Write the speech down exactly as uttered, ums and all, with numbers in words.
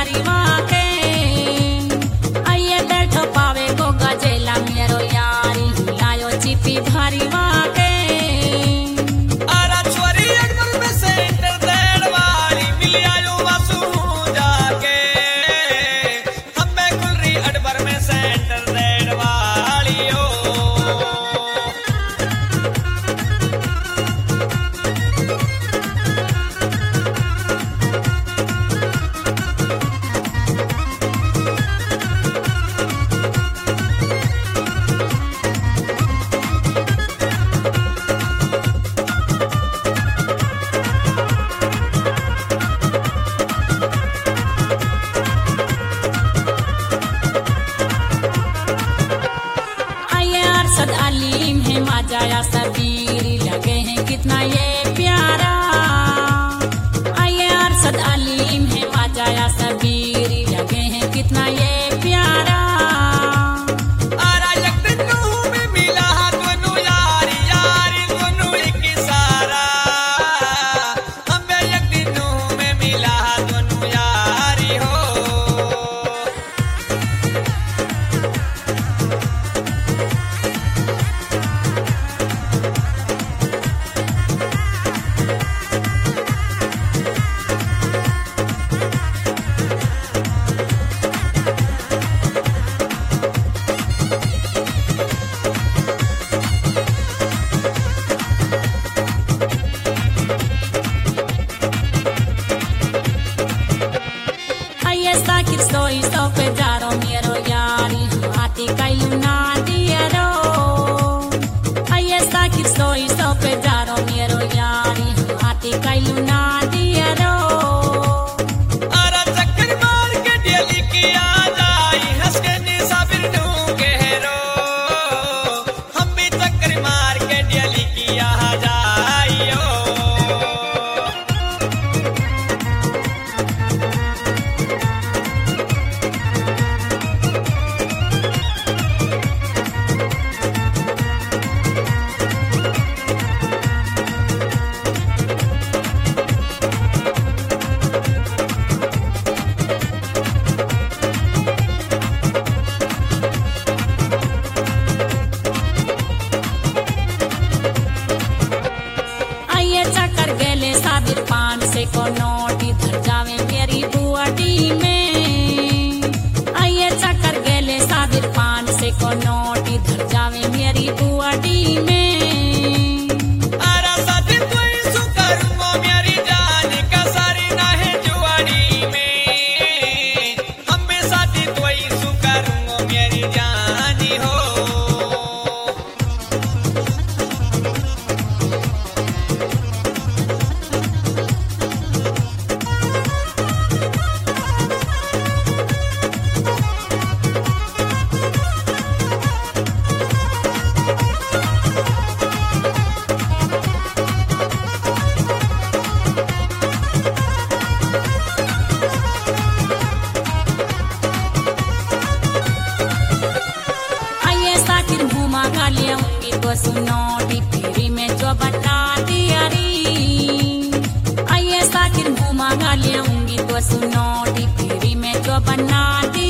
भरवा के आइए बैठो पावे को गजेला मेरो यारी लायो चिपी भरवा के अरशद अलीम है माजाया सबीर लगे हैं कितना ये प्यारा आइए अरशद अलीम है माजाया सबीर लगे हैं कितना ये प्यारा साकिर सोई सौ पे जारो मेरो यारी हाथी कैलू ना दियरो आइए साकिर सोई सौ पे जारो मेरो यारी हाथी कैलू ना दियरो अरे चक्कर मार के डेली की आ जाई हंस के नी साबिर नू कहरो हम भी चक्कर मार के डेली की आ जाइयो चक्कर गेले साबिर पान से को नोट इधर जावे मेरी बुआडी में आइए चक्कर गेले साबिर पान से को नोट इधर जावे मेरी बुआडी में अरे साथी कोई सुकरूंगो मेरी जान का सारी ना है जुआड़ी में हम भी साथी कोई सुकरूंगो मेरी जानी हो तो सुनोटी फेरी में जो बता दियारी आइए साकिर घुमा गा लियाऊंगी तो सुनोटी फेरी में जो बना दी